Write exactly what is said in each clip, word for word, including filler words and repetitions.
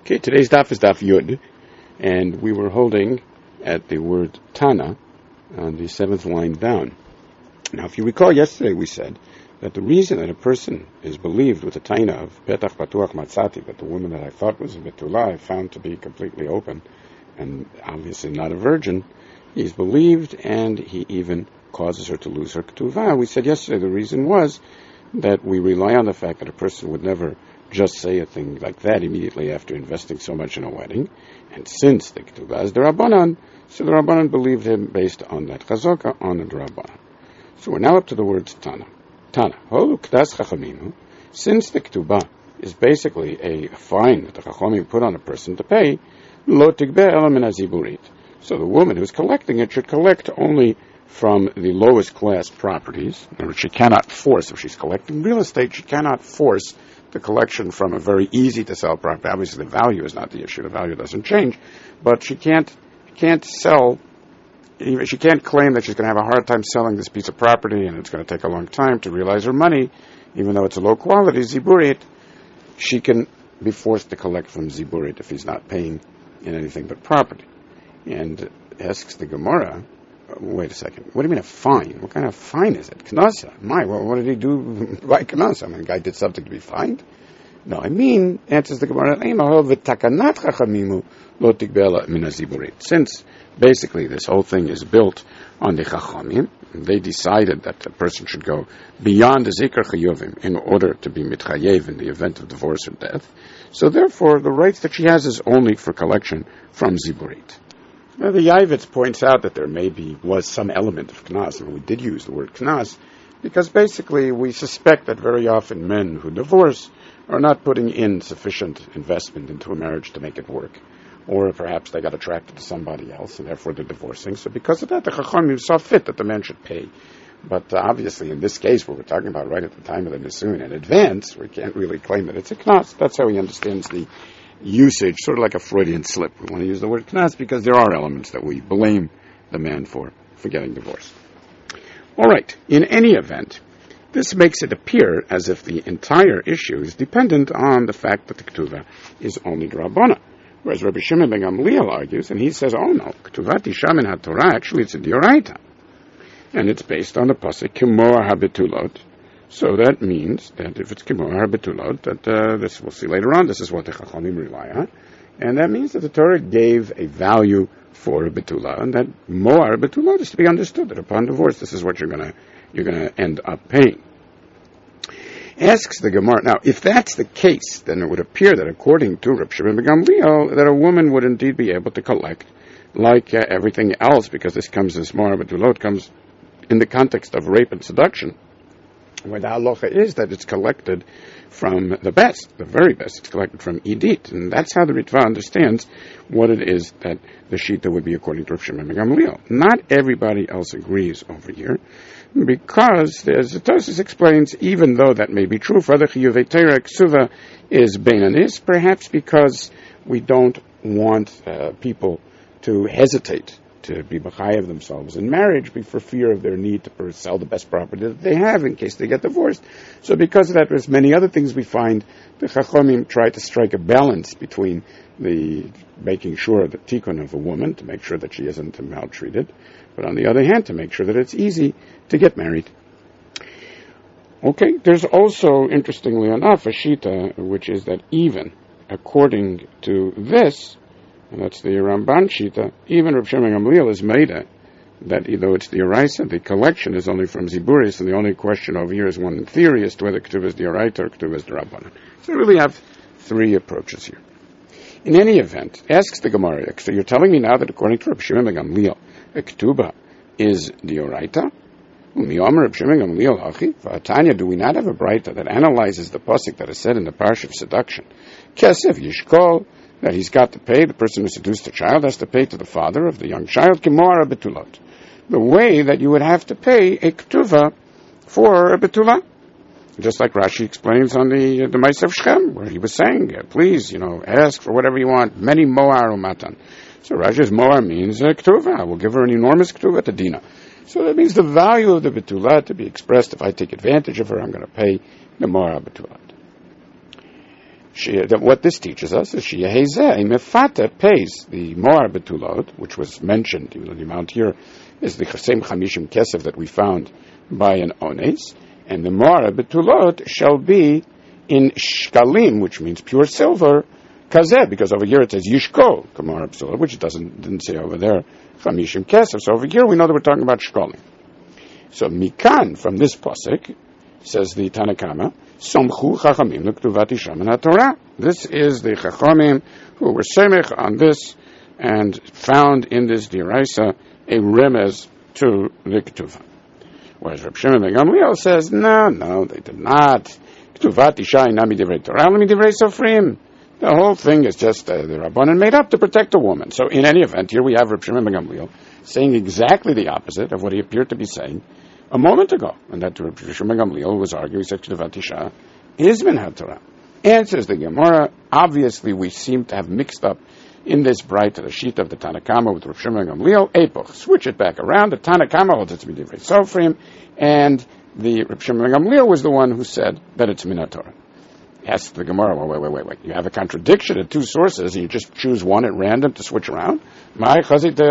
Okay, today's daf is daf Yud, and we were holding at the word Tana on the seventh line down. Now, if you recall, yesterday we said that the reason that a person is believed with the Taina of Petach Patuach Matzati, that the woman that I thought was a Betula, I found to be completely open, and obviously not a virgin, he's believed, and he even causes her to lose her Ketuvah. We said yesterday the reason was that we rely on the fact that a person would never just say a thing like that immediately after investing so much in a wedding. And since the Ketubah is the Rabbanan, so the Rabbanan believed him based on that Chazaka, on the Rabbanan. So we're now up to the word Tana. Tana. Holu K'das Chachaminu. Since the Ketubah is basically a fine that the Chachamim put on a person to pay, Lo Tigbeh Ela Min HaZiburit. So the woman who's collecting it should collect only from the lowest class properties. In other words, she cannot force, if she's collecting real estate, she cannot force the collection from a very easy to sell property. Obviously the value is not the issue, the value doesn't change, but she can't can't sell, she can't claim that she's going to have a hard time selling this piece of property and it's going to take a long time to realize her money, even though it's a low quality Ziburit. She can be forced to collect from Ziburit if he's not paying in anything but property. And asks the Gemara, wait a second, what do you mean a fine? What kind of fine is it? Knasa. My, well, what did he do by Knasa? I mean, the guy did something to be fined? No, I mean, answers the Gemara, since basically this whole thing is built on the Chachamim, they decided that a person should go beyond the Zikr Chayovim in order to be mitchayev in the event of divorce or death. So therefore, the rights that she has is only for collection from Ziburit. Now, the Yavitz points out that there maybe was some element of knas, and we did use the word knas, because basically we suspect that very often men who divorce are not putting in sufficient investment into a marriage to make it work. Or perhaps they got attracted to somebody else, and therefore they're divorcing. So because of that, the Chachamim saw fit that the man should pay. But uh, obviously, in this case, what we're talking about right at the time of the Nisuin in advance, we can't really claim that it's a knas. That's how he understands the usage, sort of like a Freudian slip. We want to use the word knas because there are elements that we blame the man for, for getting divorced. All right, in any event, this makes it appear as if the entire issue is dependent on the fact that the Ketuvah is only Drabana. Whereas Rabbi Shimon ben Gamliel argues, and he says, oh no, Ketuvat Isha min HaTorah, actually it's a Dioraita. And it's based on the Pasuk, Kimo HaBetulot. So that means that if it's Kimo HaBetulot, that uh, this we'll see later on, this is what the Chachamim rely on. And that means that the Torah gave a value for a Betula, and that Moar Betulot is to be understood, that upon divorce, this is what you're gonna you're gonna end up paying. Asks the Gemara, now, if that's the case, then it would appear that according to Reb Shimon ben Gamliel, that a woman would indeed be able to collect like uh, everything else, because this comes, this Moar Betulot comes in the context of rape and seduction, where the halacha is that it's collected from the best, the very best. It's collected from Idit, and that's how the Ritva understands what it is that the Shita would be according to Rav Shimon ben Gamliel. Not everybody else agrees over here, because, as the Tosfos explains, even though that may be true, for other Chiyuvei Torah, Ksuva is Beinanis, perhaps because we don't want uh, people to hesitate to be b'chayev themselves in marriage for fear of their need to sell the best property that they have in case they get divorced. So because of that, there's many other things we find the Chachamim try to strike a balance between the making sure the tikkun of a woman, to make sure that she isn't maltreated, but on the other hand, to make sure that it's easy to get married. Okay, there's also, interestingly enough, a shita, which is that even according to this, and that's the Ramban Shita, even Rav Shimon ben Gamliel is made it, that though it's the Oraisa, the collection is only from Ziburis, and the only question over here is one in theory as to whether Ketuvah is the Oraita or Ketuvah is the Rabbanan. So we really have three approaches here. In any event, asks the Gemara, so you're telling me now that according to Rav Shimon ben Gamliel, a Ketubah is the Oraita? Rav Shimon ben Gamliel hachi, v'atanya, do we not have a Braita that analyzes the pasuk that is said in the Parsha of Seduction? Kesef yishkol, that he's got to pay, the person who seduced the child has to pay to the father of the young child, Kimoar Betulot. The way that you would have to pay a Ketuvah for a Betula. Just like Rashi explains on the the Ma'aser of Shechem, where he was saying, please, you know, ask for whatever you want, many Moar umatan. So Rashi's Moar means a Ketuvah. I will give her an enormous Ketuvah to Dina. So that means the value of the Betula to be expressed. If I take advantage of her, I'm going to pay the Moar Betulot. she, that what this teaches us is she Hezeh Mefata pays the Moar Betulot, which was mentioned, even though the amount here is the same Chamishim Kesef that we found by an Ones, and the Moar Betulot shall be in Shkalim, which means pure silver, Kazeh, because over here it says Yishkol, Kamar Betulot, which it doesn't didn't say over there Chamishim Kesef. So over here we know that we're talking about Shkalim. So Mikan, from this pasuk, says the Tanakama, Somchu Chachamim L'Ktuvat Isha Min HaTorah. This is the Chachamim who were semech on this and found in this Diraisa a remez to the Ketuvah. Whereas Reb Shimon ben Gamliel says, no, no, they did not. Ktuvat Isha Ina Midivrei Torah, Midivrei Sofrim. The whole thing is just uh, the Rabbanan made up to protect a woman. So in any event, here we have Reb Shimon ben Gamliel saying exactly the opposite of what he appeared to be saying a moment ago. And that Reb Shimon ben Gamliel was arguing, he said, Ktuvat Isha is Min HaTorah. Answers the Gemara, obviously we seem to have mixed up in this bright the sheet of the Tanakama with Reb Shimon ben Gamliel, Epoch. Switch it back around. The Tanakama holds it's Midivrei Sofrim, and the Reb Shimon ben Gamliel was the one who said that it's Min HaTorah. Asks the Gemara, well, wait, wait, wait, wait. You have a contradiction in two sources, and you just choose one at random to switch around? What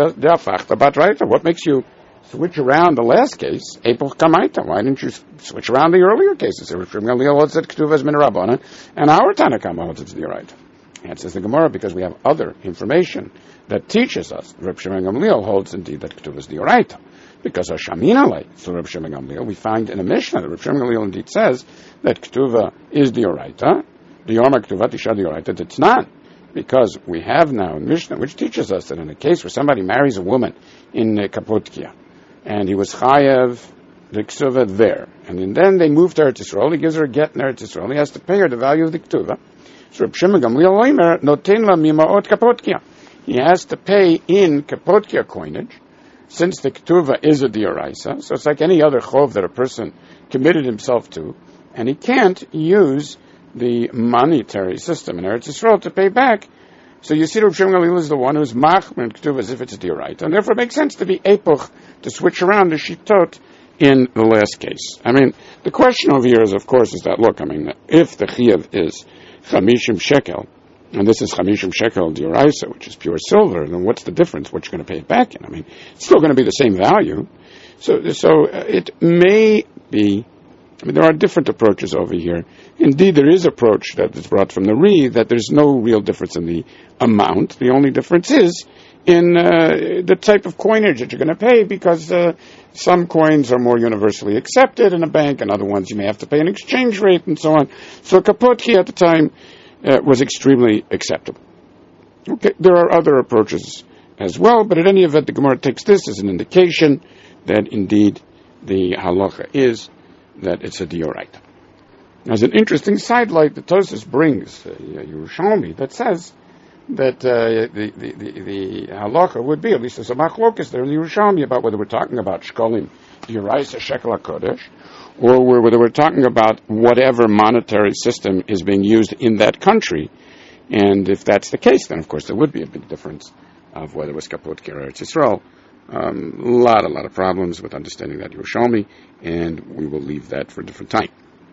makes you switch around the last case, Epoch Kamaita? Why didn't you switch around the earlier cases? Reb Shimon ben Gamliel holds that Ketuvah is Min Rabbanan, and our Tanakama holds it's D'oraita. Answers the Gemara, because we have other information that teaches us. Reb Shimon ben Gamliel holds indeed that Ketuvah is D'oraita. Because of Shaminalei, so Reb Shimon ben Gamliel, we find in a Mishnah that Reb Shimon ben Gamliel indeed says that Ketuvah is D'oraita, D'yorma Ketuvah Isha D'oraita, it's not. Because we have now a Mishnah which teaches us that in a case where somebody marries a woman in uh, Kapotkia, and he was Chayev the Ketuvah there, and then they move to Eretz Yisrael, he gives her a get in Eretz Yisrael, he has to pay her the value of the Ketuvah. So Reb Shimon ben Gamliel Oimer noten la mimaot Kapotkia. He has to pay in Kapotkia coinage, since the Ketuvah is a D'oraisa, so it's like any other chov that a person committed himself to, and he can't use the monetary system in Eretz Yisrael to pay back. So you see, Reb Shimon ben Gamliel is the one who's machmer in Ketuvah as if it's a D'oraisa, and therefore it makes sense to be epoch, to switch around the shitot in the last case. I mean, the question over here is, of course, is that, look, I mean, if the chiyuv is chamishim shekel, and this is chamishim shekel d'oraisa, which is pure silver, then what's the difference? What you're going to pay it back in? I mean, it's still going to be the same value. So, so uh, it may be. I mean, there are different approaches over here. Indeed, there is approach that is brought from the Ri that there's no real difference in the amount. The only difference is in uh, the type of coinage that you're going to pay, because uh, some coins are more universally accepted in a bank, and other ones you may have to pay an exchange rate, and so on. So kapotki at the time uh, was extremely acceptable. Okay, there are other approaches as well, but at any event, the Gemara takes this as an indication that indeed the halacha is that it's a D'oraita. As an interesting sidelight, the Tosfos brings uh, Yerushalmi that says that uh, the, the, the, the halacha would be, at least there's a machlokas there in the Yerushalmi about whether we're talking about shkolim, D'oraisa, shekel HaKodesh, or whether we're talking about whatever monetary system is being used in that country. And if that's the case, then of course there would be a big difference of whether it was Kapot Kir or Eretz Yisrael. A um, lot, a lot of problems with understanding that Yerushalmi, and we will leave that for a different time.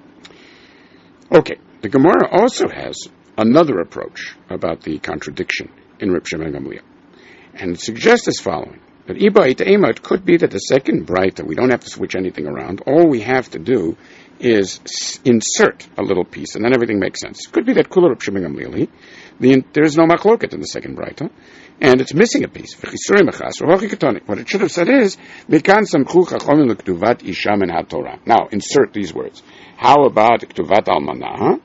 Okay, the Gemara also has another approach about the contradiction in Reb Shimon ben Gamliel, and it suggests as following: that Iba Ema, it could be that the second Braita, we don't have to switch anything around. All we have to do is s- insert a little piece, and then everything makes sense. It could be that Kula Reb Shimon ben Gamliel, the, there is no machloket in the second Braita, and it's missing a piece. What it should have said is, now, insert these words. How about Ktuvat Almanah?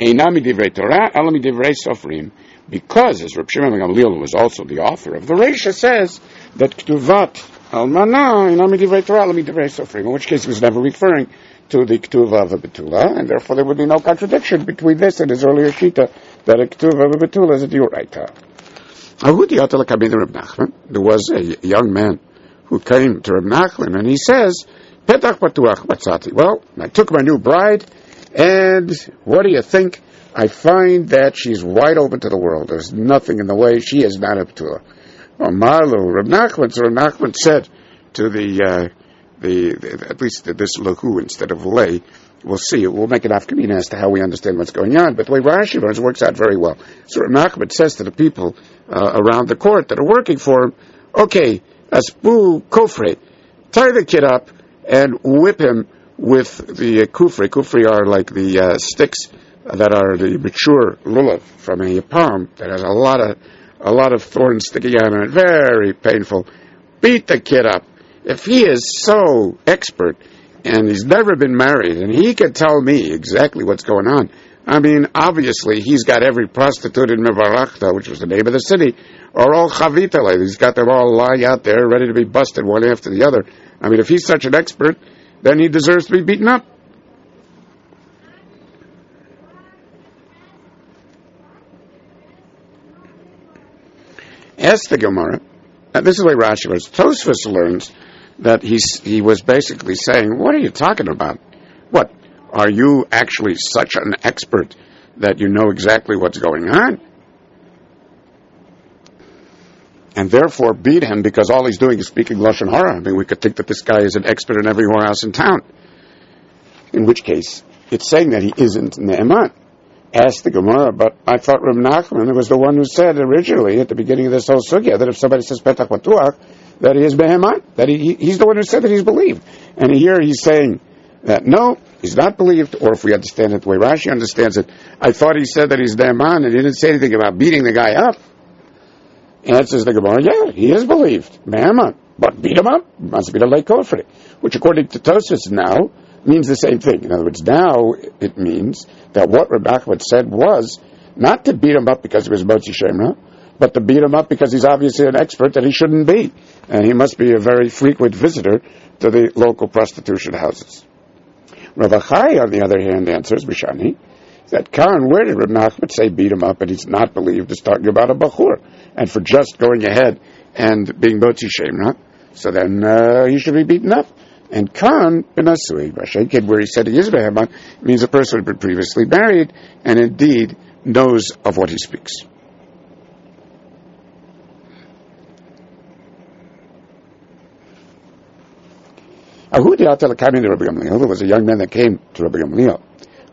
Because, as Reb Shimon ben Gamliel, who was also the author of the Reisha, says that Ktuvat Almanah, in which case he was never referring to the Ketuvah of a Betula, and therefore there would be no contradiction between this and his earlier Shita, that a Ketuvah of a Betula is a D'oraita. There was a young man who came to Reb Nachman, and he says, Petach Patuach Batzati. Well, I took my new bride, and what do you think? I find that she's wide open to the world. There's nothing in the way. She is not up to her. Well, Marlo, Reb Nachman, so Reb Nachman said to the, uh, the, the, at least this lahu instead of lay, we'll see. We'll make an afkamina as to how we understand what's going on. But the way Rashi learns works out very well. So Rav Nachman says to the people uh, around the court that are working for him, okay, asbu kofre, tie the kid up and whip him with the uh, kufri. Kufri are like the uh, sticks that are the mature lulav from a palm that has a lot of a lot of thorns sticking out of it. Very painful. Beat the kid up. If he is so expert and he's never been married and he can tell me exactly what's going on, I mean, obviously he's got every prostitute in Mevarachta, which was the name of the city, or all chavitale. He's got them all lying out there ready to be busted one after the other. I mean, if he's such an expert, then he deserves to be beaten up. Ask the Gemara, and this is the way Rashi learns. Tosfos learns that he's, he was basically saying, what are you talking about? What, are you actually such an expert that you know exactly what's going on? And therefore beat him because all he's doing is speaking Lashon Hara. I mean, we could think that this guy is an expert in every whorehouse in town. In which case, it's saying that he isn't Ne'eman. Ask the Gemara, but I thought Rav Nachman was the one who said originally at the beginning of this whole sugya that if somebody says Petach Batuach, that he is Behemat, that he, he's the one who said that he's believed. And here he's saying that no, he's not believed, or if we understand it the way Rashi understands it, I thought he said that he's Ne'eman and he didn't say anything about beating the guy up. Answers the Gemara, yeah, he is believed, Behemat, but beat him up must be the Lake Kofri, which according to Tosfos now means the same thing. In other words, now it means that what Rav Nachman said was not to beat him up because he was Motzi Shemra, but to beat him up because he's obviously an expert that he shouldn't be. And he must be a very frequent visitor to the local prostitution houses. Rav Achai, on the other hand, answers, Bishani, that Khan, where did Rav Nachman say beat him up and he's not believed is talking about a Bachur, and for just going ahead and being Motzi Shemra, so then uh, he should be beaten up. And Khan, Benasui, Rashay, where he said he is Behemat, means a person who had been previously married and indeed knows of what he speaks. There was a young man that came to Rabbi Gamliel.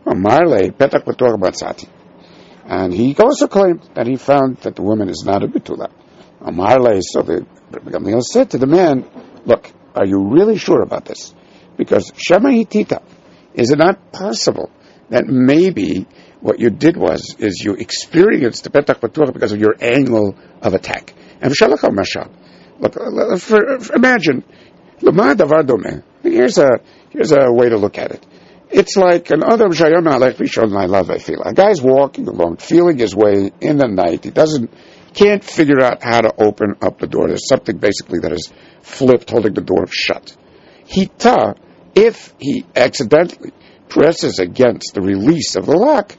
And he also claimed that he found that the woman is not a Betula. So the Rabbi Gamliel said to the man, look, are you really sure about this? Because Shema Hitita, is it not possible that maybe what you did was, is you experienced the Petach Batuach because of your angle of attack? And Shalachal Mashal. Look, for, for, imagine, here's a, here's a way to look at it. It's like an Adam Shayam Alech Rishon Lailav Vefila. A guy's walking along, feeling his way in the night. He doesn't, can't figure out how to open up the door. There's something basically that is flipped, holding the door shut. Hita, if he accidentally presses against the release of the lock,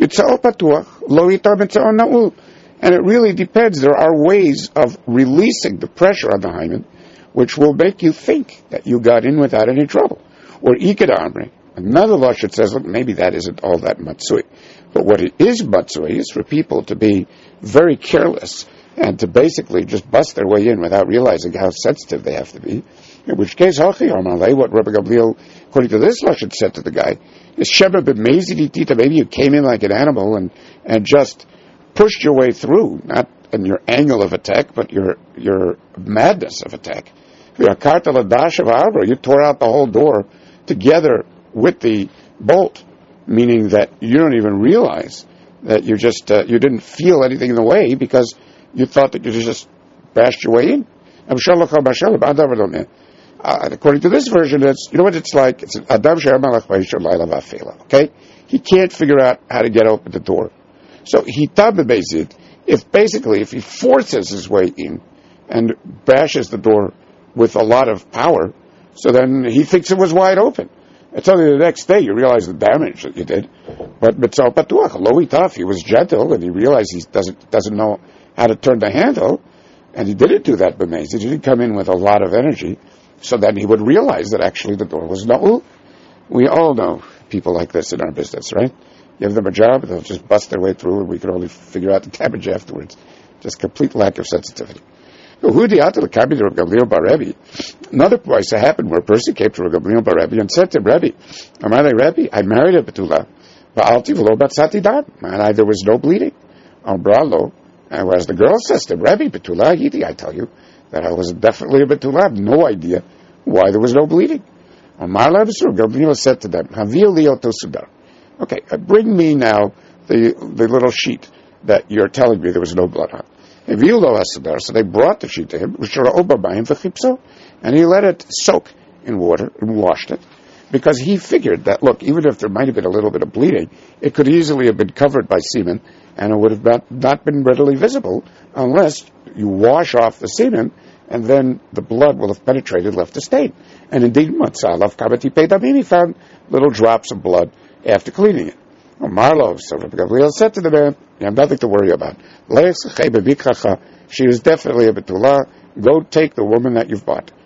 and it really depends. There are ways of releasing the pressure on the hymen, which will make you think that you got in without any trouble. Or iked amri. Another lashon says, look, maybe that isn't all that matsui. But what it is matsui is for people to be very careless and to basically just bust their way in without realizing how sensitive they have to be. In which case, what Rabbi Gamliel, according to this lashon, said to the guy, is Sheba b'mezid tita, maybe you came in like an animal and, and just pushed your way through, not in your angle of attack, but your your madness of attack. You tore out the whole door together with the bolt, meaning that you don't even realize that you just uh, you didn't feel anything in the way because you thought that you just bashed your way in. Uh, according to this version, it's, you know what it's like? It's Adam okay? He can't figure out how to get open the door. So he tabebezid, if basically if he forces his way in and bashes the door with a lot of power, so then he thinks it was wide open. It's only the next day you realize the damage that you did. But Mitzal Patuach, lo itaf, he was gentle and he realized he doesn't doesn't know how to turn the handle, and he didn't do that b'meiz. He didn't come in with a lot of energy, so then he would realize that actually the door was na'ul. We all know people like this in our business, right? Give them a job, they'll just bust their way through, and we can only figure out the damage afterwards. Just complete lack of sensitivity. Another place that happened where a person came to Rav Gamliel bar Rebbe and said to Rebbe, Amar Rebbe, I married a Betula, ba'alti v'lo batzati dam, and there was no bleeding. Ambralo, and whereas the girl says to Rebbe, Betula Yidi, I tell you that I was definitely a Betula, I have no idea why there was no bleeding. Amar Rav Gamliel said to them, Havil li oto sudar. Okay, uh, bring me now the the little sheet that you're telling me there was no blood on. So they brought the sheet to him, and he let it soak in water and washed it, because he figured that, look, even if there might have been a little bit of bleeding, it could easily have been covered by semen, and it would have not, not been readily visible unless you wash off the semen, and then the blood will have penetrated, left a stain. And indeed, he found little drops of blood after cleaning it. Marlo, so Rabbi Gamliel said to the man, you have nothing to worry about. She is definitely a Betula. Go take the woman that you've bought.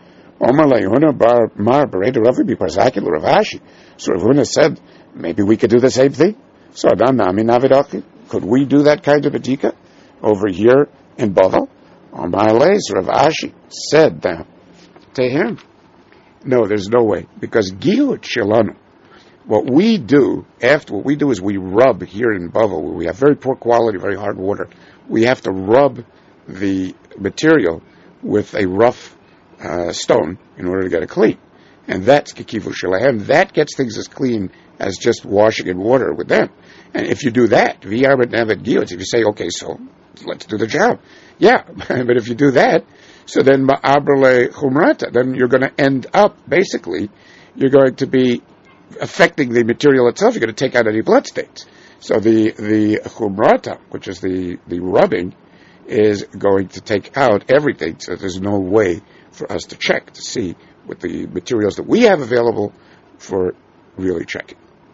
So Rav Huna said, maybe we could do the same thing. So could we do that kind of bedika over here in Bavel? Rav Ashi said that to him, no, there's no way, because Giyut Shelanu, what we do, after what we do is we rub here in Bavel, where we have very poor quality, very hard water. We have to rub the material with a rough uh, stone in order to get it clean. And that's Kikivu Shalahem. That gets things as clean as just washing in water with them. And if you do that, if you say, okay, so let's do the job. Yeah, but if you do that, so then Ma'abrele Chumrata, then you're going to end up, basically, you're going to be affecting the material itself. You're going to take out any blood stains. So the the chumrata, which is the, the rubbing, is going to take out everything. So there's no way for us to check to see with the materials that we have available for really checking.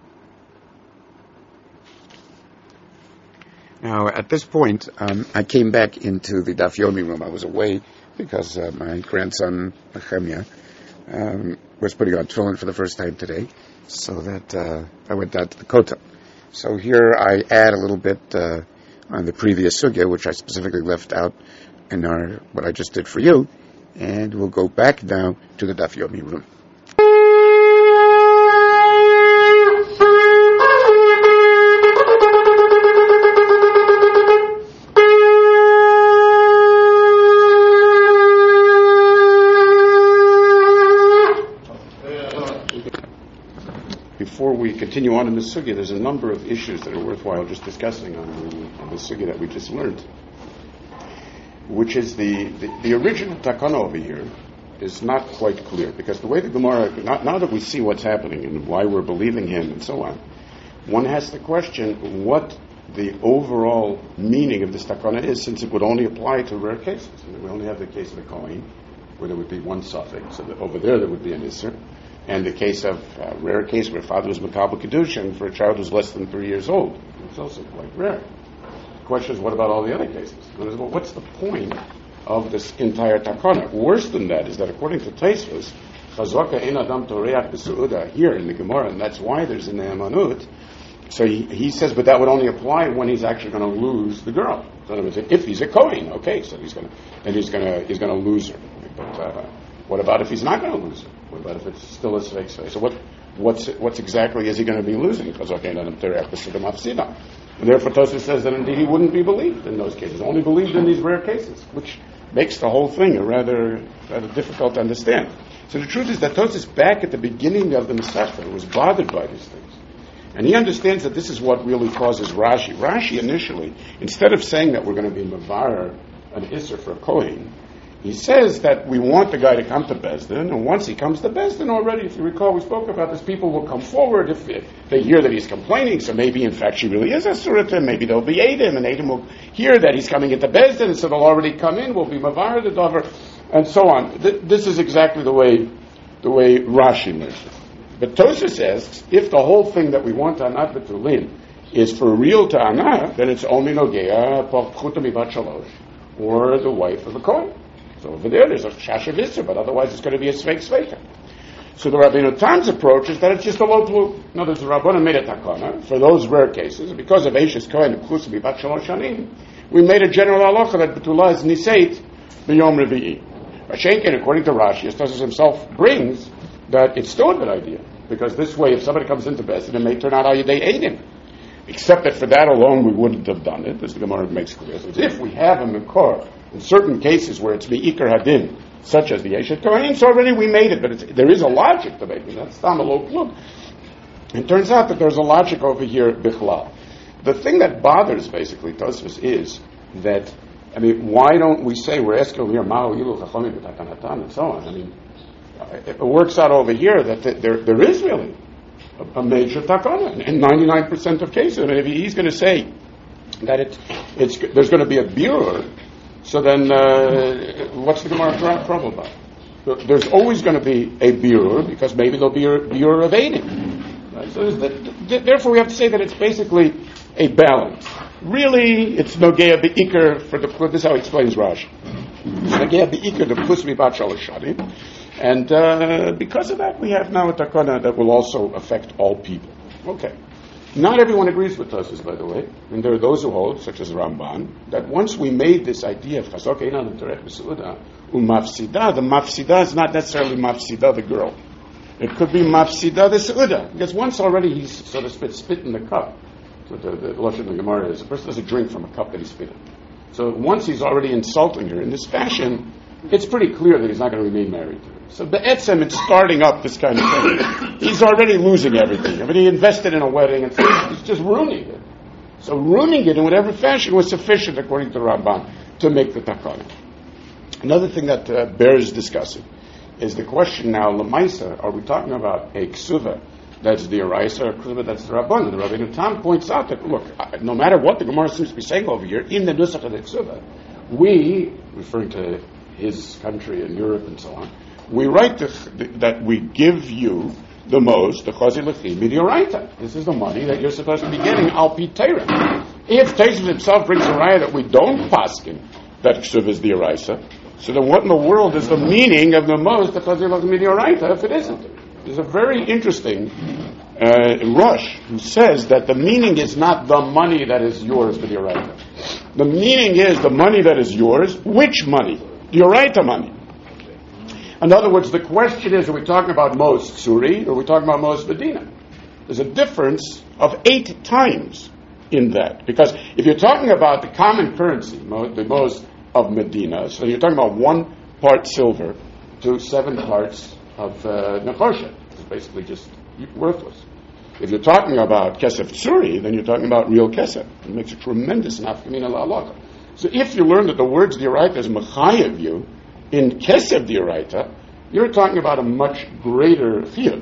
Now, at this point, um, I came back into the Daf Yomi room. I was away because uh, my grandson, Nehemiah, um, was putting on tefillin for the first time today. So that uh, I went down to the Kota. So here I add a little bit uh, on the previous sugya, which I specifically left out in our what I just did for you, and we'll go back now to the Daf Yomi room. Before we continue on in the sugya, there's a number of issues that are worthwhile just discussing on the, on the sugya that we just learned, which is the, the, the original takana over here is not quite clear, because the way the Gemara, not, now that we see what's happening and why we're believing him and so on, one has to question what the overall meaning of this takana is, since it would only apply to rare cases. And we only have the case of the Kohen, where there would be one suffix, so that over there there would be an isser. And the case of uh, rare case where father was makabel kedushin for a child who's less than three years old. It's also quite rare. The question is, what about all the other cases? Well, what's the point of this entire takana? Worse than that is that according to Tosfos, chazaka ein adam toreach b'seuda here in the Gemara, and that's why there's an ne'emanut. So he, he says, but that would only apply when he's actually going to lose the girl. So in other words, if he's a Kohen, okay, so he's going to, and he's going to, he's going to lose her. But uh, what about if he's not going to lose her? What about if it's still a fake space? So what, what's, what's exactly is he going to be losing? Because okay, and therefore Tosfos says that indeed he wouldn't be believed in those cases, only believed in these rare cases, which makes the whole thing a rather, rather difficult to understand. So the truth is that Tosfos back at the beginning of the Masechta was bothered by these things. And he understands that this is what really causes Rashi. Rashi initially, instead of saying that we're going to be Mavar, an Isser for a Kohen, he says that we want the guy to come to Bezdin, and once he comes to Bezdin already, if you recall, we spoke about this, people will come forward if, if they hear that he's complaining, so maybe in fact she really is a Surah, maybe they'll be Adam, and Adam will hear that he's coming into Bezdin, and so they'll already come in, will be Mavar the Dover, and so on. Th- this is exactly the way the way Rashi learns it. But Tosfos says, if the whole thing that we want to Anat Betulin is for real to Anat, then it's only Nogea Porchuta Mibat Shalosh, or the wife of a Kohen. So over there, there's a Shashav Isser, but otherwise it's going to be a Sveik Sveika. So the Rabbeinu Tam's approach is that it's just a low plu. In other words, the Rabbanan made a takana for those rare cases, and because of Eishes Kohen and Chusa Mibat Shalosh Shanim, we made a general halacha that Betula is Niseit b'yom revi'i. Rashenkin, according to Rashi, Tosfos himself brings that it's still a good idea, because this way, if somebody comes into Bezdin, it may turn out they ate him. Except that for that alone, we wouldn't have done it, as the Gemara makes clear. So if we have a Mekor, in certain cases where it's Me'ikar Hadin, such as the Yeshet Kohanim, so already we made it, but it's, there is a logic to making that. Stam Lo Klug. It turns out that there's a logic over here, Bichlal. The thing that bothers, basically, Tosfos is that, I mean, why don't we say, we're asking over here, Ma'u Ilu Chachomim B'Tatan Hatan, and so on. I mean, it works out over here that there there is really a, a major takana in ninety-nine percent of cases. I mean, if he's going to say that it, it's there's going to be a birur, so then uh, what's the Gemara trouble about? There's always going to be a birur, because maybe there'll be a birur of aiding. Right? So the, therefore, we have to say that it's basically a balance. Really, it's nogea be'ikr for the. This is how he explains Rashi. Nogea be'ikr the plus mibat shalosh shanim. And uh, because of that, we have now a takana that will also affect all people. Okay. Not everyone agrees with us, by the way. And there are those who hold, such as Ramban, that once we made this idea of chazak einan l'terech b'seuda u'mafsida, the mafsida is not necessarily mafsida, the girl. It could be mafsida, the seuda. Because once already he's, so to speak, spit in the cup. So the, the Lashon of the Gemara is, a person doesn't drink from a cup that he spit in. So once he's already insulting her in this fashion, it's pretty clear that he's not going to remain married to her. So be'etzem, it's starting up this kind of thing. He's already losing everything. I mean, he invested in a wedding, and so he's just ruining it. So ruining it in whatever fashion was sufficient, according to Ramban, to make the takana. Another thing that uh, bears discussing is the question now, Lamaisa, are we talking about a ksuva that's the Araisa, or ksuva that's the Rabban? The Rabbeinu Tam points out that, look, no matter what the Gemara seems to be saying over here, in the nusach of the ksuva, we, referring to his country and Europe and so on, we write the, the, that we give you the most, the chazi lechi midioraita. This is the money that you're supposed to be getting al pi Torah. If Tosfos himself brings a raya that we don't paskin that ksuv is the Araisa, so then what in the world is the meaning of the most, the chazi lechi midioraita, if it isn't? There's a very interesting uh, Rosh who says that the meaning is not the money that is yours for the Araita. The meaning is the money that is yours. Which money? The Oraita money. In other words, the question is, are we talking about most Ksuri, or are we talking about most Medina? There's a difference of eight times in that. Because if you're talking about the common currency, the most of Medina, so you're talking about one part silver to seven parts of uh, Nechoshet. It's basically just worthless. If you're talking about Kesef Ksuri, then you're talking about real Kesef. It makes a tremendous nafkamina la'alaka. So if you learn that the words D'Oraita is mechayev you, in Kesef D'Oraita, you're talking about a much greater chiyuv.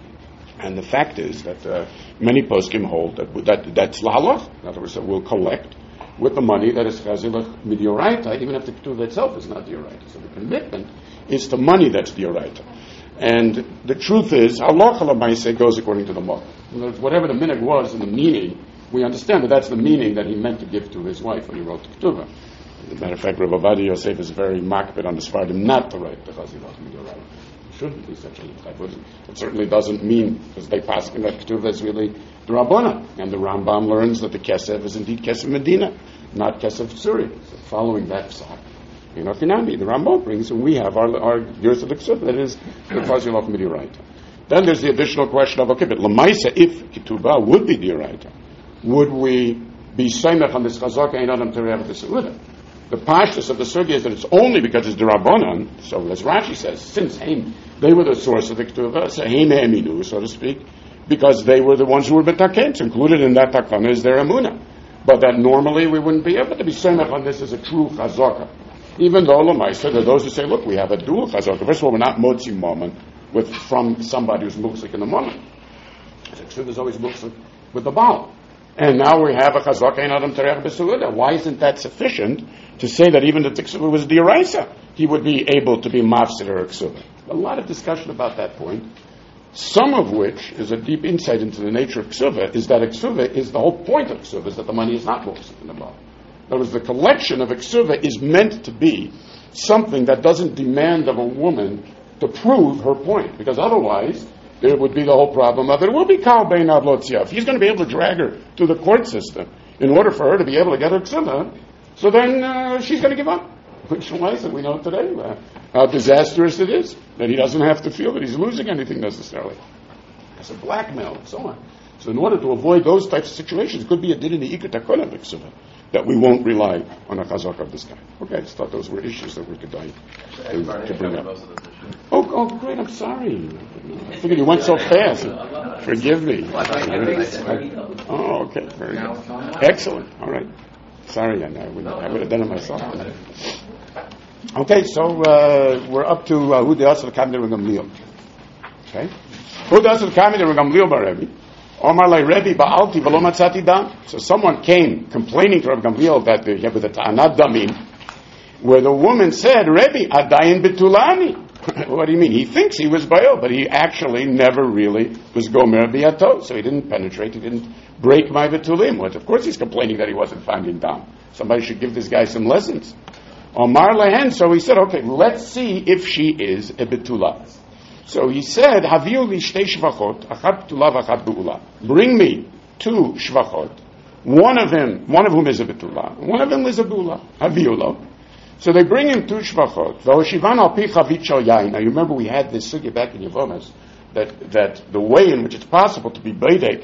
And the fact is that uh, many poskim hold that, that that's lahaloch. In other words, that we'll collect with the money that is chazilach midioraita, even if the ketuvah itself is not D'Oraita. So the commitment is the money that's D'Oraita. And the truth is, halacha l'maaseh goes according to the Malach. Whatever the minhag was and the meaning, we understand that that's the meaning that he meant to give to his wife when he wrote the ketuvah. As a matter of fact, Rav Ovadia Yosef is very makbid on the Sfardim not to write the Chazilach Midioraita. It shouldn't be such a type. It certainly doesn't mean, because they pass in that ketuvah is really the Rabbana. And the Rambam learns that the Kesef is indeed Kesef Medina, not Kesef Tzuri. So following that psak, you know, Finami, the Rambam brings, and we have our our years of the Ksuf, that is the Chazilach Midioraita. Then there's the additional question of, okay, but Lamaisa, if ketubah would be D'Oraita, would we be Seimach on this Chazak Ein Adam Terech B'Seuda? The pashtus of the sugya is that it's only because it's the Rabbanon, so as Rashi says, since Haim, they were the source of the Ketuvah, so Haim Eminu, so to speak, because they were the ones who were betakens. Included in that takana is their Amunah. But that normally we wouldn't be able to be Seimach on this as a true Chazaka. Even though Lamaisa, there are those who say, look, we have a dual Chazaka. First of all, we're not Motzi Moment with from somebody who's Muksik in the moment. The Ketuvah is always Muksik with the Baal. And now we have a chazak ein adam terech b'seuda. Why isn't that sufficient to say that even if the ksuva was d'oraisa, he would be able to be mafsid or a ksuva? A lot of discussion about that point, some of which is a deep insight into the nature of ksuva, is that a ksuva is the whole point of ksuva, is that the money is not mufsid in the ball. In other words, the collection of a ksuva is meant to be something that doesn't demand of a woman to prove her point, because otherwise there would be the whole problem of it will be kal bein avlotzia. If he's going to be able to drag her to the court system in order for her to be able to get her ksuma, so then uh, she's going to give up. which we know today uh, how disastrous it is, that he doesn't have to feel that he's losing anything necessarily. It's a blackmail and so on. So in order to avoid those types of situations, it could be a din in the Iker Takona B'Ksuva, that we won't rely on a chazak of this kind. Okay, I just thought those were issues that we could die to, to bring up. Oh, oh, great, I'm sorry. I figured you went so fast. Forgive me. Oh, okay, very good. Excellent, all right. Sorry, I, I, would, I would have done it myself. Okay, so uh, we're up to Hu De'asel Kamei Gamliel. Okay? Hu De'asel Kamei Gamliel Barebi. Omar Lei Rebbe Ba'alti V'lo Matzati Dam. So someone came complaining to Rabbi Gamliel that the, with the Ta'anat Damim, where the woman said, Rebbe, Adayin Betulani. What do you mean? He thinks he was Baal, but he actually never really was Gomer Biato. So he didn't penetrate, he didn't break my Betulim. Well, of course he's complaining that he wasn't finding Dam. Somebody should give this guy some lessons. Omar Lehen, so he said, okay, let's see if she is a Betula. So he said, Haviu li shtei shvachot, achat betula v'achat be'ula. Bring me two shvachot. One of them, one of whom is a betula, one of them is a be'ula. Haviu lo. So they bring him two shvachot. V'oshivan al pi chavit shel yain. Now you remember we had this sugya back in Yevomas, that that the way in which it's possible to be beidek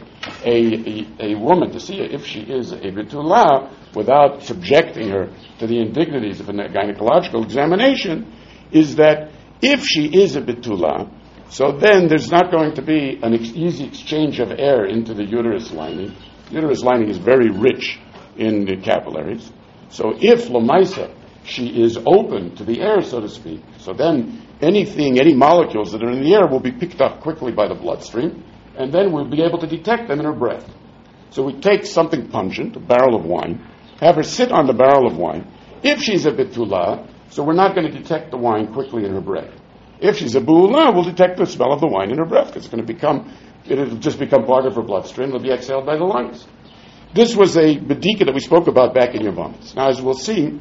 a, a a woman to see if she is a betula without subjecting her to the indignities of a gynecological examination is that if she is a betula, so then there's not going to be an ex- easy exchange of air into the uterus lining. Uterus lining is very rich in the capillaries. So if Lamaisa, she is open to the air, so to speak, so then anything, any molecules that are in the air will be picked up quickly by the bloodstream, and then we'll be able to detect them in her breath. So we take something pungent, a barrel of wine, have her sit on the barrel of wine. If she's a betula, so we're not going to detect the wine quickly in her breath. If she's a bu'ula, we'll detect the smell of the wine in her breath, because it's going to become, it'll just become part of her bloodstream. It'll be exhaled by the lungs. This was a bedika that we spoke about back in Yevamos. Now, as we'll see,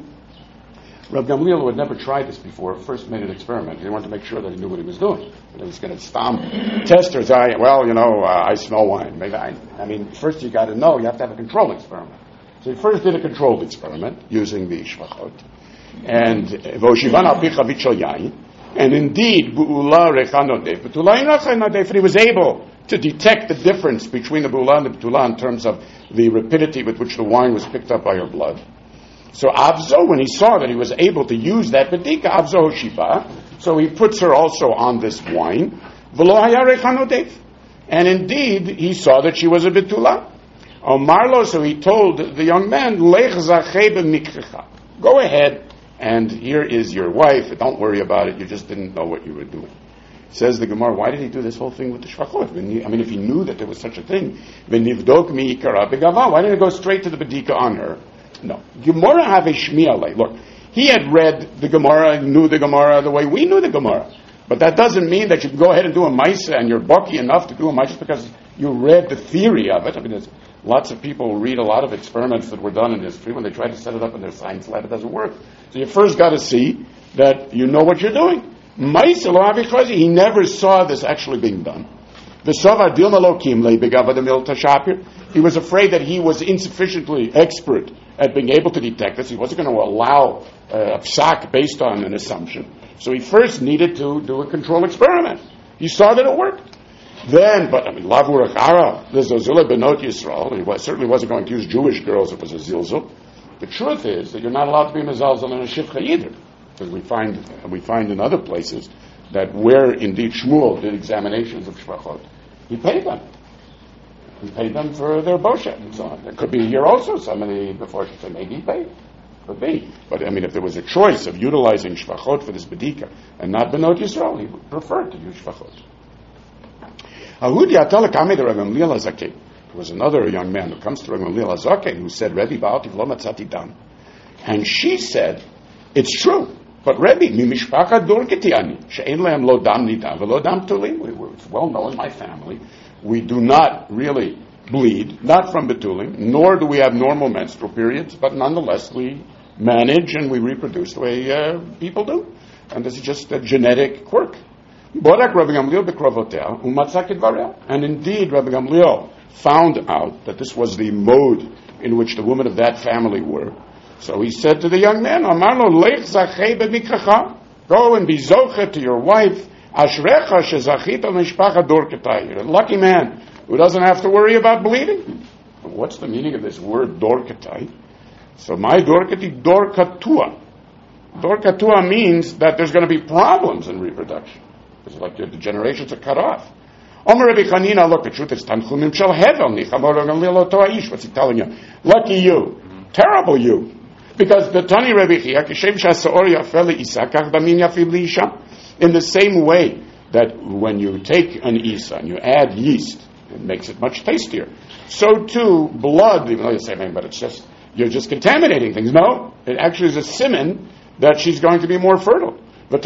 Rav Gamliel, who had never tried this before, first made an experiment. He wanted to make sure that he knew what he was doing. And he was going to stomp test her. Say, well, you know, uh, I smell wine. Maybe I, I mean, first you got to know, you have to have a control experiment. So he first did a controlled experiment using the shvachot. And Voshivan al pi chavit shel yain. And indeed, bu'ula rechanodef, betula inachanodef, he was able to detect the difference between the bu'ula and the betula in terms of the rapidity with which the wine was picked up by her blood. So Avzo, when he saw that he was able to use that bedika, Avzo Hoshiva, so he puts her also on this wine, v'lo haya rechanodef. And indeed, he saw that she was a betula. Omarlo, so he told the young man, lech zachei b'mikchecha. Go ahead, and here is your wife. Don't worry about it. You just didn't know what you were doing. Says the Gemara, why did he do this whole thing with the shvachot? I mean, if he knew that there was such a thing, v'nivdok mi'ikara begava, why didn't he go straight to the bedika on her? No. Gemara have a shmi'alei. Look, he had read the Gemara, knew the Gemara the way we knew the Gemara. But that doesn't mean that you can go ahead and do a maisa and you're bucky enough to do a maisa just because you read the theory of it. I mean, there's lots of people read a lot of experiments that were done in history. When they try to set it up in their science lab, it doesn't work. So you first got to see that you know what you're doing. Maisa lo avichazi, he never saw this actually being done. He was afraid that he was insufficiently expert at being able to detect this. He wasn't going to allow uh, a psak based on an assumption. So he first needed to do a control experiment. He saw that it worked. Then, but I mean, Lavur Achara, the Zilzul Benot Yisrael, he was, certainly wasn't going to use Jewish girls, it was a Zilzul. The truth is that you're not allowed to be Mezalzel in a Shivcha either. Because we find, we find in other places that where indeed Shmuel did examinations of Shvachot, he paid them. He paid them for their boshet and so on. It could be here also, somebody before she said maybe he paid. Could be. But I mean, if there was a choice of utilizing Shvachot for this Bedika and not Benot Yisrael, he would prefer to use Shvachot. There was another young man who comes to Rav Gamliel Azake who said, Rebbe Ba'alti v'lo matzati dam. And she said, it's true. But Rebbe, mi mishpacha dorketi ani, she'en lehem lo dam nidam v'lo dam tulim. It's well known in my family. We do not really bleed, not from betulim, nor do we have normal menstrual periods, but nonetheless we manage and we reproduce the way uh, people do. And this is just a genetic quirk. And indeed, Rabbi Gamliel found out that this was the mode in which the women of that family were. So he said to the young man, Amarlo, lech zachei b'mikracha. Go and be zoche to your wife. Ashrecha shezachita mishpacha dorketai. You're a lucky man who doesn't have to worry about bleeding. What's the meaning of this word dorketai? So my dorketi, dorkatua. Dorkatua means that there's going to be problems in reproduction. It's like the generations are cut off. Omer Rabbi Chanina, look, the truth is, Tanchumim shel hevel nichamor galil oto aish. What's he telling you? Lucky you. Terrible you. Because the Tani Rabbi Chia, Kishem Shasaor Yafeli Isakach Bamin Yafib Lisha, in the same way that when you take an Isa and you add yeast, it makes it much tastier. So too, blood, even though you say, man, but it's just, you're just contaminating things. No, it actually is a siman that she's going to be more fertile. That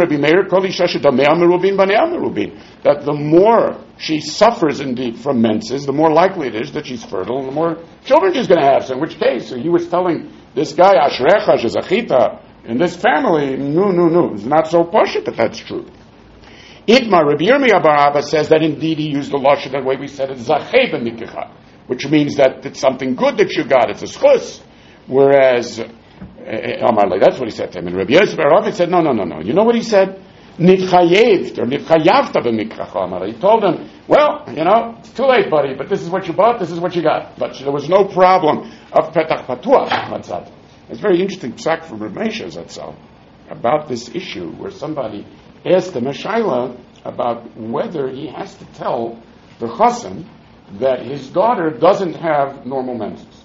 the more she suffers indeed from menses, the more likely it is that she's fertile and the more children she's going to have. So in which case, he was telling this guy, Ashrecha, Shezachita, in this family, no, no, no, it's not so poshut that that's true. Itmar, Rabbi Yirmiyah bar Abba says that indeed he used the lashon the way we said it, Zachei b'mikcha, which means that it's something good that you got, it's a schus. Whereas, Amarle, that's what he said to him. And Rabbi Yosef bar Abba said, no, no, no, no. You know what he said? Nitchayevt, or nitchayavta b'mikcha, Amarle. He told him, well, you know, it's too late, buddy, but this is what you bought, this is what you got. But there was no problem of petach patuach matzat. It's very interesting psak from Rav Moshe Zatzal about this issue where somebody asked him a shaila about whether he has to tell the chassan that his daughter doesn't have normal menses.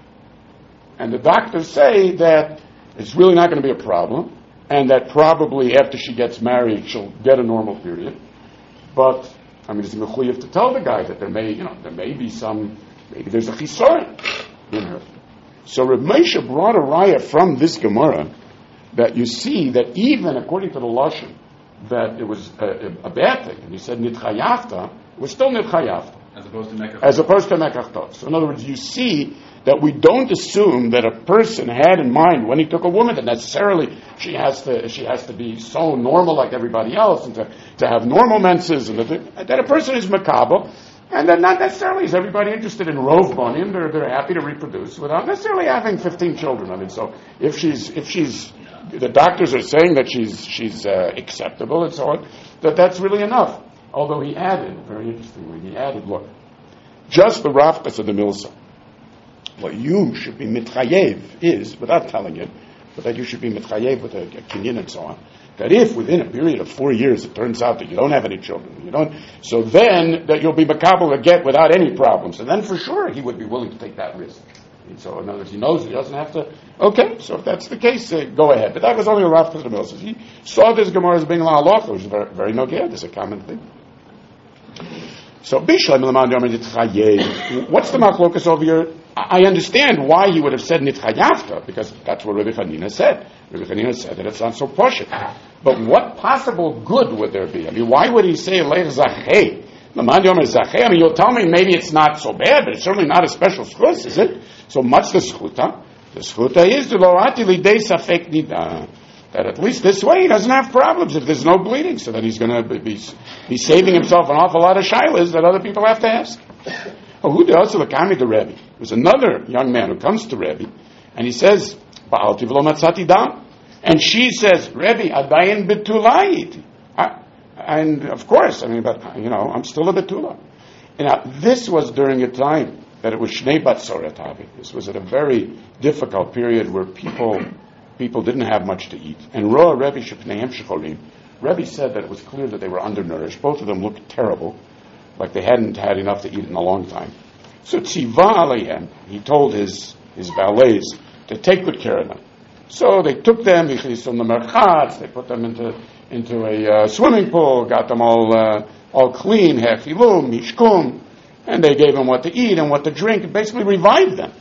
And the doctors say that it's really not going to be a problem, and that probably after she gets married she'll get a normal period. But I mean, it's mechuyev to tell the guy that there may, you know, there may be some, maybe there's a chisaron in her. So Rav Moshe brought a raya from this Gemara that you see that even according to the lashon that it was a, a, a bad thing, and he said nitchayafta, it was still nitchayafta as opposed to mekach. As opposed to mekach. So in other words, you see that we don't assume that a person had in mind when he took a woman that necessarily she has to she has to be so normal like everybody else and to, to have normal menses, and that, that a person is makabel. And then not necessarily is everybody interested in rov bonim. They're they're happy to reproduce without necessarily having fifteen children. I mean, so if she's if she's the doctors are saying that she's she's uh, acceptable and so on, that that's really enough. Although he added, very interestingly, he added, look, just the rafkas of the milsa. What you should be mitchayev is, without telling it, but that you should be mitchayev with a, a kinyan and so on. That if within a period of four years it turns out that you don't have any children, you don't, so then that you'll be makabel to get without any problems, and then for sure he would be willing to take that risk. And so in other words, he knows he doesn't have to. Okay, so if that's the case, uh, go ahead. But that was only a Rav Chazal Milsa. He saw this Gemara as being la halacha, which is very, very nogeh. This is a common thing. So Bishlam l'man yomer nitchayev. What's the machlokas over here? I understand why he would have said nitchayavta, because that's what Rabbi Chanina said. Rabbi Chanina said that it's not so poshut. But what possible good would there be? I mean, why would he say lech zachei? L'man yomer zachei. I mean, you'll tell me maybe it's not so bad, but it's certainly not a special schus, is it? So much the schuta. The schuta is the loati lidei safek nida. That at least this way he doesn't have problems if there's no bleeding, so that he's going to be, be saving himself an awful lot of shilas that other people have to ask. Oh, who does the kami to Rebbe? There's another young man who comes to Rebbe, and he says, "Ba'alti v'lo matzati dam," and she says, "Rebbe, adayin betulayit." And of course, I mean, but you know, I'm still a betula. And now, this was during a time that it was Shnei Batzoret Havi. This was at a very difficult period where people people didn't have much to eat. And Roa Rebbe Shepneihem Shecholim, Rebbe said that it was clear that they were undernourished. Both of them looked terrible, like they hadn't had enough to eat in a long time. So Tziva Aleihem, he told his his valets to take good care of them. So they took them, they put them into into a uh, swimming pool, got them all uh, all clean, hechilum, mishkum, and they gave them what to eat and what to drink, and basically revived them.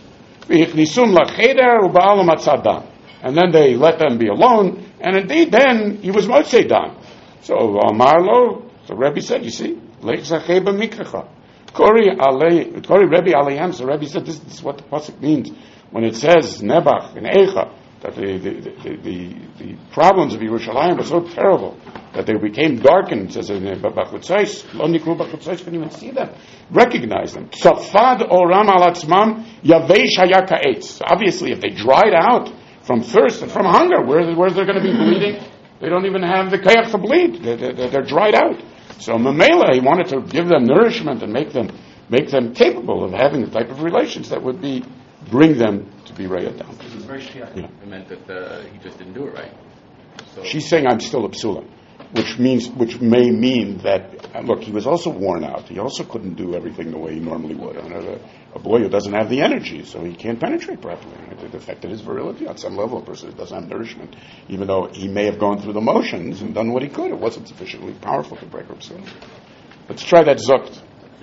And then they let them be alone, and indeed then he was Motzei Dan. So Amarlo, so Rebbe said, you see, Lech Zachei b'mikrecha. Kori Alei, Kori Rebbe Aleyam, so Rebbe said this, this is what the pasuk means when it says Nebach and Eicha, that the the, the, the, the problems of Yerushalayim were so terrible that they became darkened. Says in Bachutzais, Lo Nikru Bachutzais, couldn't even see them, recognize them. Tzafad oram al atzmam yavesh haya ka'etz. Obviously, if they dried out from thirst and from hunger, where where's they going to be bleeding? They don't even have the kayach to bleed. They're, they're, they're dried out. So Mamela, he wanted to give them nourishment and make them make them capable of having the type of relations that would be bring them to be rayed down. This is very shia. Yeah. It meant that uh, he just didn't do it right. So she's saying I'm still a psula, which means which may mean that uh, look, he was also worn out. He also couldn't do everything the way he normally would. And a, a boy who doesn't have the energy, so he can't penetrate properly. It affected his virility on some level. A person who doesn't have nourishment, even though he may have gone through the motions and done what he could, it wasn't sufficiently powerful to break up psula. Let's try that zukt.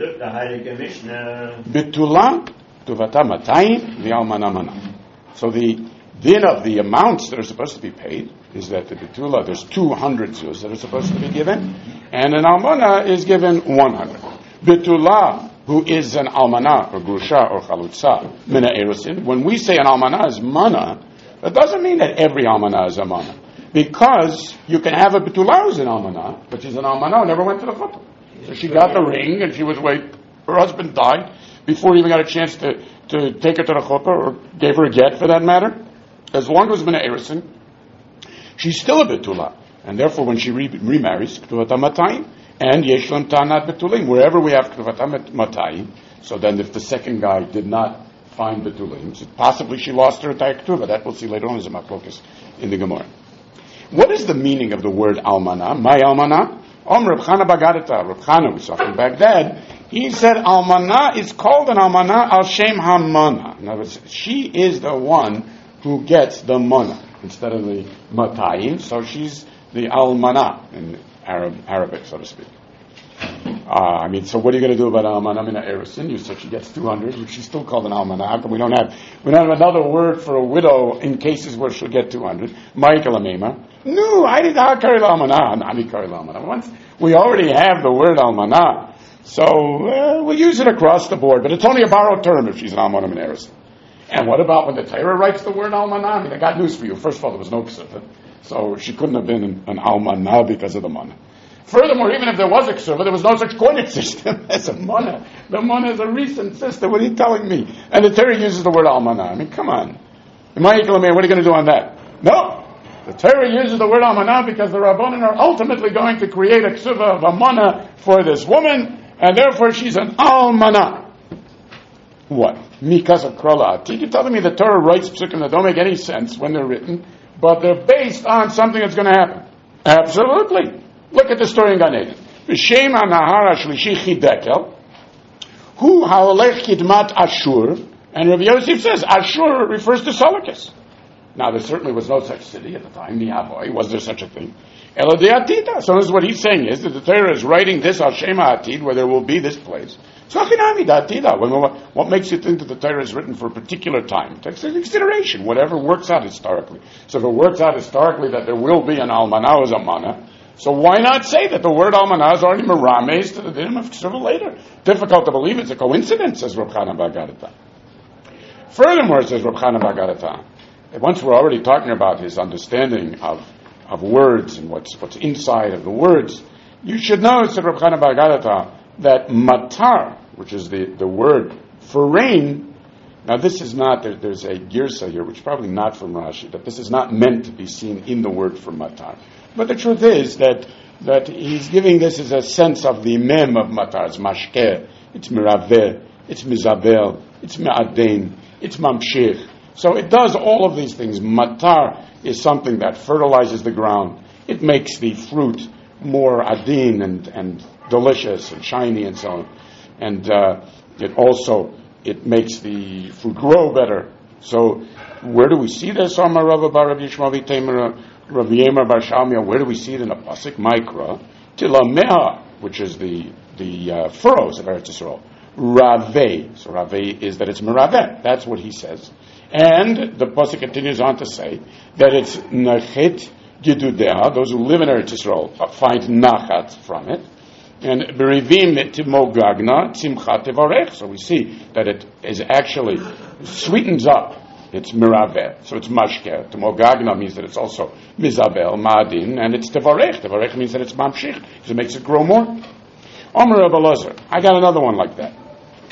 Bitula tuvata matayim v'almana mana. So the din of the amounts that are supposed to be paid is that the bitula, there's two hundred zuz that are supposed to be given, and an almana is given one hundred. Bitula, who is an almana or grusha or chalutza mina erusin. When we say an almana is mana, that doesn't mean that every almana is a mana, because you can have a bitula who's an almana, but she's an almana who never went to the chuppah. So she got the ring, and she was wait. Her husband died before he even got a chance to, to take her to the chuppah, or gave her a get, for that matter. As long as B'nai Erison, she's still a betula, and therefore when she re- remarries, Ktuvata Matayim, and Yeshlam Tanat Betulim, wherever we have Ktuvata Matayim. So then, if the second guy did not find Betulim, so possibly she lost her entire Ktuva. That we'll see later on as a machlokas in the Gemara. What is the meaning of the word almana? My almana. Om Reb Chana Bagadata, Reb Chana, we saw from Baghdad, he said almana is called an almana al shem hamana. In other words, she is the one who gets the mana instead of the matayim, so she's the almana in Arab, Arabic, so to speak. Uh, I mean, so what are you going to do about almana mina erusin? You said she gets two hundred, which she's still called an almana. How come we don't have we don't have another word for a widow in cases where she'll get two hundred? Michael Amema. No, I didn't have kari almana. Nami kari almana. Once we already have the word almana, so uh, we'll use it across the board. But it's only a borrowed term if she's an almana mina erusin. And what about when the Torah writes the word almana? I mean, I got news for you. First of all, there was no ksuva, so she couldn't have been an, an almana because of the mana. Furthermore, even if there was a ksuva, there was no such coinage system as a mana. The mana is a recent system. What are you telling me? And the Torah uses the word almana. I mean, come on. What are you going to do on that? No. The Torah uses the word almana because the Rabbanan are ultimately going to create a ksuva of a mana for this woman, and therefore she's an almana. What? Mikas of Krola. You're telling me the Torah writes psukim that don't make any sense when they're written, but they're based on something that's going to happen. Absolutely. Look at the story in Gan Eden. V'shem ha'nahar ha'shlishi chidekel, hu ha'olech kidmat Ashur, and Rabbi Yosef says Ashur refers to Seleucus. Now, there certainly was no such city at the time, Nihavoi. Was there such a thing? Elo de'atita. So this is what he's saying is that the Torah is writing this al Shem ha'atid, where there will be this place. So what makes you think that the Torah is written for a particular time? It takes into consideration whatever works out historically. So if it works out historically that there will be an almana as a mana, so why not say that the word almana is already merames to the din of ksuva later? Difficult to believe it's a coincidence, says Reb Chana Bagadata. Furthermore, says Reb Chana Bagadata, once we're already talking about his understanding of of words and what's what's inside of the words, you should know, said Reb Chana Bagadata, that matar, which is the, the word for rain, now this is not, there, there's a girsa here, which is probably not from Rashi, that this is not meant to be seen in the word for matar. But the truth is that that he's giving this as a sense of the mem of matar. It's mashkeh, it's miraveh, it's mizabel, it's me'adein, it's mamshich. So it does all of these things. Matar is something that fertilizes the ground. It makes the fruit more adin and, and delicious and shiny and so on. And uh, it also, it makes the fruit grow better. So where do we see this? Where do we see it in a pasuk? Mikra, Tilameha, which is the the uh, furrows of Eretz Yisrael. Raveh. So Raveh is that it's Meraveh. That's what he says. And the pasuk continues on to say that it's Nachet Gidudeha, those who live in Eretz Yisrael find Nachat from it. And Berivim Timogagna Tzimchat Tevarech. So we see that it is actually sweetens up it's miraveh, so it's mashke. Tomogagna means that it's also mizabel, ma'adin, and it's tevarech. Tevarech means that it's mamshich, because it makes it grow more. Omer Rabbi Elazar, I got another one like that.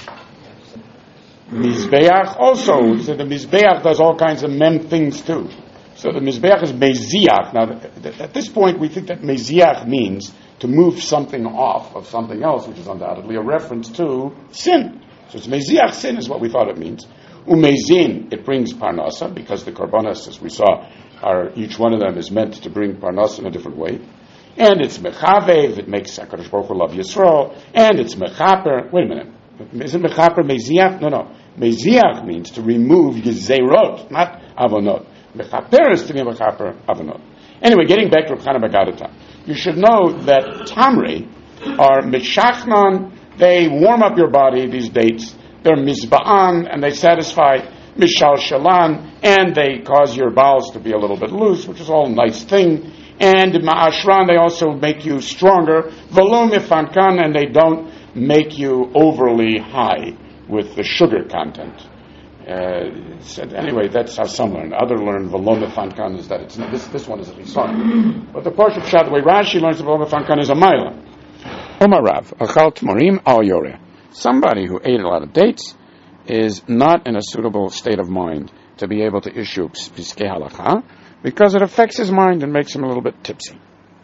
Mizbeach also, so the Mizbeach does all kinds of mem things too. So the Mizbeach is meziach. Now, th- th- at this point, we think that meziach means to move something off of something else, which is undoubtedly a reference to sin. So it's meziach, sin is what we thought it means. Umezin, it brings parnasa, because the karbonas, as we saw, are each one of them is meant to bring parnasa in a different way. And it's mechavev, it makes HaKadosh Baruch Hu love Yisrael. And it's mechaper, wait a minute. Is it mechaper meziach? No, no. Meziach means to remove gezerot, not avonot. Mechaper is to be mechaper avonot. Anyway, getting back to Reb Chana bar Gadita, you should know that tamrei are mishachnan, they warm up your body, these dates. They're mizba'an, and they satisfy mishal shalan, and they cause your bowels to be a little bit loose, which is all a nice thing. And ma'ashran, they also make you stronger. V'lo mifankan, and they don't make you overly high with the sugar content. Uh, so anyway, that's how some learn. Other learn v'lo mifankan is that it's not, this. This one is at least fine. But the portion of the way Rashi learns v'lo mifankan is a mila. Omar Rav, achal tmorim al yoreh. Somebody who ate a lot of dates is not in a suitable state of mind to be able to issue piskei halacha, because it affects his mind and makes him a little bit tipsy.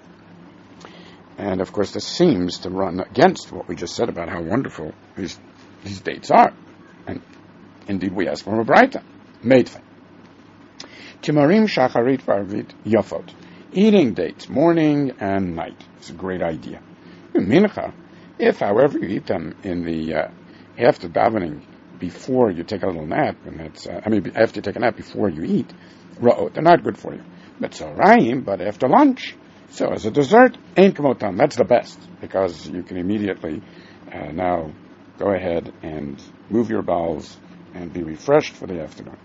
And of course, this seems to run against what we just said about how wonderful these these dates are. And indeed, we ask from a braita, meitve. Timarim shacharit v'arvit yafot. Eating dates, morning and night. It's a great idea. Mincha, if, however, you eat them in the uh, after davening, before you take a little nap, and that's uh, I mean after you take a nap before you eat, they're not good for you. Betzorayim, but after lunch. So as a dessert, ain't kamotam. That's the best, because you can immediately uh, now go ahead and move your bowels and be refreshed for the afternoon.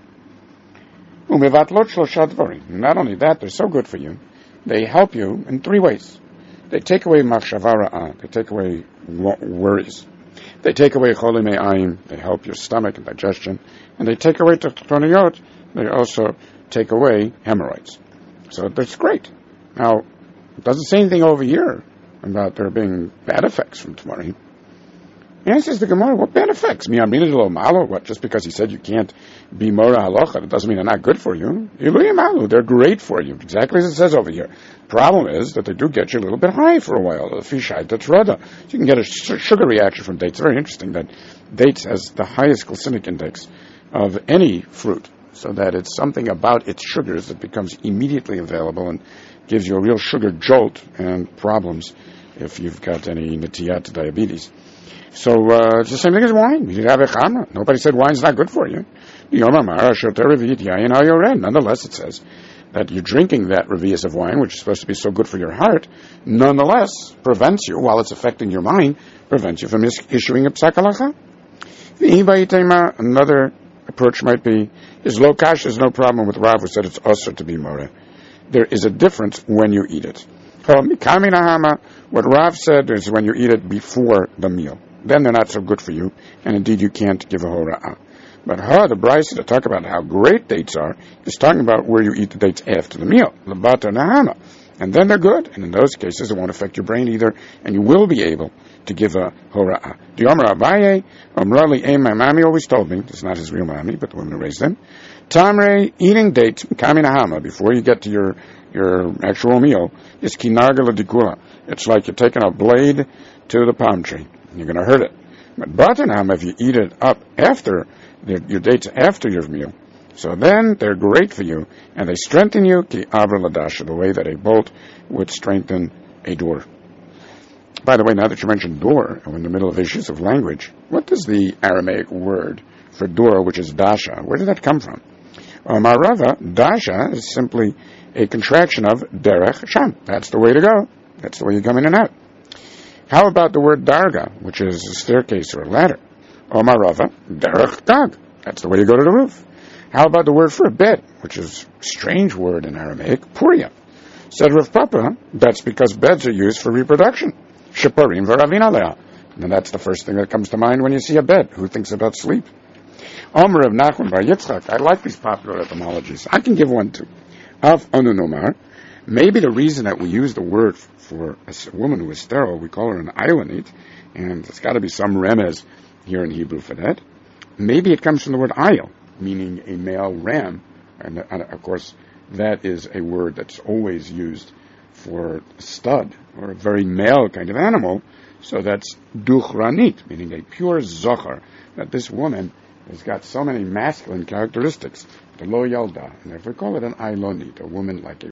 Not only that, they're so good for you. They help you in three ways. They take away machshava ra'ah. They take away worries. They take away choli me'ayim. They help your stomach and digestion. And they take away tachtoniyot. They also take away hemorrhoids. So that's great. Now, it doesn't say anything over here about there being bad effects from tamarim. And says the Gemara, what bad effects? What? Just because he said you can't be mora halacha, it doesn't mean they're not good for you. They're great for you, exactly as it says over here. Problem is that they do get you a little bit high for a while. That's rada. So you can get a sugar reaction from dates. It's very interesting that dates has the highest glycemic index of any fruit, so that it's something about its sugars that becomes immediately available and gives you a real sugar jolt and problems if you've got any netiyat diabetes. So uh, it's the same thing as wine. Nobody said wine's not good for you. Nonetheless, it says that you're drinking that revius of wine, which is supposed to be so good for your heart, nonetheless prevents you, while it's affecting your mind, prevents you from is- issuing a psak halacha. Another approach might be, is low kash, there's no problem with Rav who said it's usher to be more. There is a difference when you eat it. What Rav said is when you eat it before the meal. Then they're not so good for you, and indeed you can't give a hora'ah. But ha, the Brisa to talk about how great dates are is talking about where you eat the dates after the meal. Labata nahama. And then they're good, and in those cases it won't affect your brain either, and you will be able to give a hora'ah. The Omer Abaye, Omrali Ein, my mommy always told me, it's not his real mommy, but the woman who raised him, Tamre, eating dates, kami nahama, before you get to your, your actual meal, is kinargala dikula. It's like you're taking a blade to the palm tree. You're going to hurt it. But batanam, if you eat it up after, your dates after your meal, so then they're great for you, and they strengthen you, ki avra ladasha, the way that a bolt would strengthen a door. By the way, now that you mentioned door, I'm in the middle of issues of language, what is the Aramaic word for door, which is dasha? Where did that come from? Marava, dasha is simply a contraction of derech sham. That's the way to go. That's the way you come in and out. How about the word darga, which is a staircase or a ladder? Omarava, derech gag. That's the way you go to the roof. How about the word for a bed, which is a strange word in Aramaic, puria? Said Rav Papa, that's because beds are used for reproduction. Sheparim v'ravin alea. And that's the first thing that comes to mind when you see a bed. Who thinks about sleep? Omer of Nachman Bar Yitzchak. I like these popular etymologies. I can give one too. Av Onu Nomar. Maybe the reason that we use the word for a woman who is sterile, we call her an Ilanite, and there's got to be some remez here in Hebrew for that. Maybe it comes from the word ayil, meaning a male ram, and, and of course that is a word that's always used for a stud, or a very male kind of animal, so that's duchranit, meaning a pure zochar, that this woman has got so many masculine characteristics, the lo yalda, and if we call it an Ilonit, a woman like a